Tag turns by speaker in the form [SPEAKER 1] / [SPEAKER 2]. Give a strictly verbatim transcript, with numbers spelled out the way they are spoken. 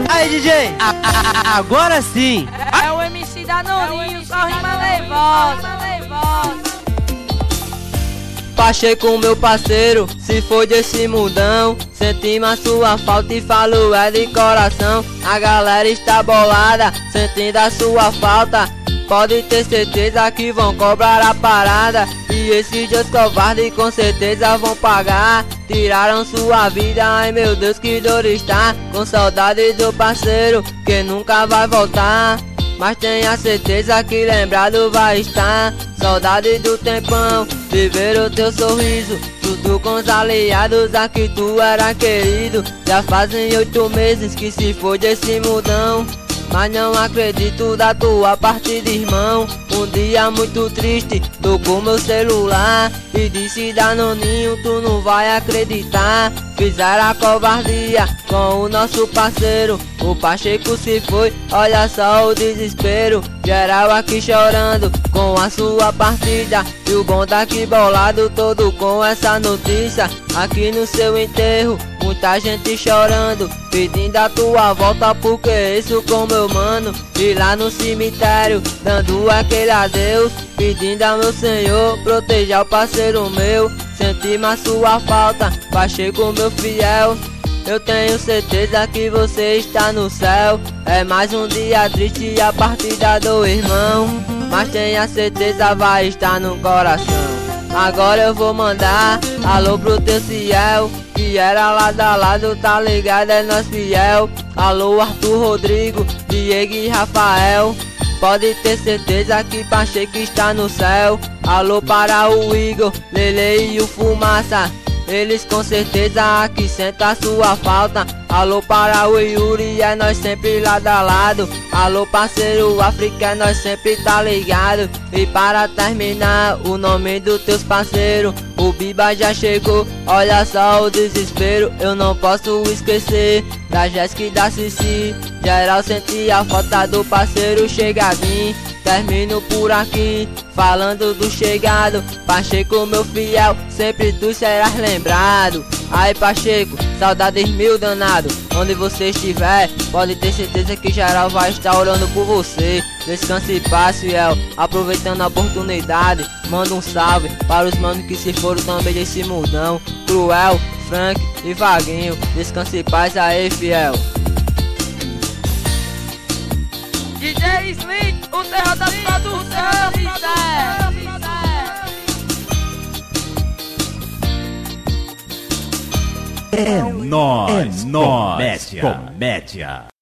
[SPEAKER 1] Aí, D J, a, a, a, agora sim.
[SPEAKER 2] É o M C da Norinho, só rima leivosa.
[SPEAKER 3] Pacheco, meu parceiro, se for desse mundão, sentimos a sua falta e falo é de coração. A galera está bolada, sentindo a sua falta. Pode ter certeza que vão cobrar a parada. E esses dias covardes com certeza vão pagar. Tiraram sua vida, ai meu Deus que dor está. Com saudade do parceiro que nunca vai voltar. Mas tenha certeza que lembrado vai estar. Saudade do tempão, de ver o teu sorriso. Tudo com os aliados, aqui tu era querido. Já fazem oito meses que se foi desse mundão. Mas não acredito da tua partida, irmão. Um dia muito triste, tocou meu celular e disse: Danoninho, tu não vai acreditar. Fizeram a covardia com o nosso parceiro. O Pacheco se foi, olha só o desespero. Geral aqui chorando com a sua partida. E o bom daqui bolado todo com essa notícia. Aqui no seu enterro, muita gente chorando, pedindo a tua volta, porque isso com meu mano. E lá no cemitério, dando aquele adeus, pedindo ao meu Senhor, proteja o parceiro meu. Senti a sua falta, Pacheco meu fiel. Eu tenho certeza que você está no céu. É mais um dia triste, a partida do irmão. Mas tenha certeza vai estar no coração. Agora eu vou mandar alô pro teu Ciel, que era lado a lado, tá ligado, é nós fiel. Alô Arthur, Rodrigo, Diego e Rafael. Pode ter certeza que Pacheco está no céu. Alô para o Igor, Lele e o Fumaça. Eles com certeza aqui sentem a sua falta. Alô para o Yuri, é nós sempre lado a lado. Alô parceiro África, é nós sempre tá ligado. E para terminar, o nome dos teus parceiros, o Biba já chegou, olha só o desespero. Eu não posso esquecer da Jéssica e da Cici. Geral senti a falta do parceiro chegadinho. Termino por aqui, falando do chegado. Pacheco meu fiel, sempre tu serás lembrado. Aí Pacheco, saudades mil danado. Onde você estiver, pode ter certeza que geral vai estar orando por você. Descanse em paz, fiel, aproveitando a oportunidade. Manda um salve para os manos que se foram também desse mundão. Cruel, Frank e Vaguinho, descanse em paz aí, fiel.
[SPEAKER 2] D J Slick, o terror da produção.
[SPEAKER 4] É nóis, é nóis, comédia. comédia.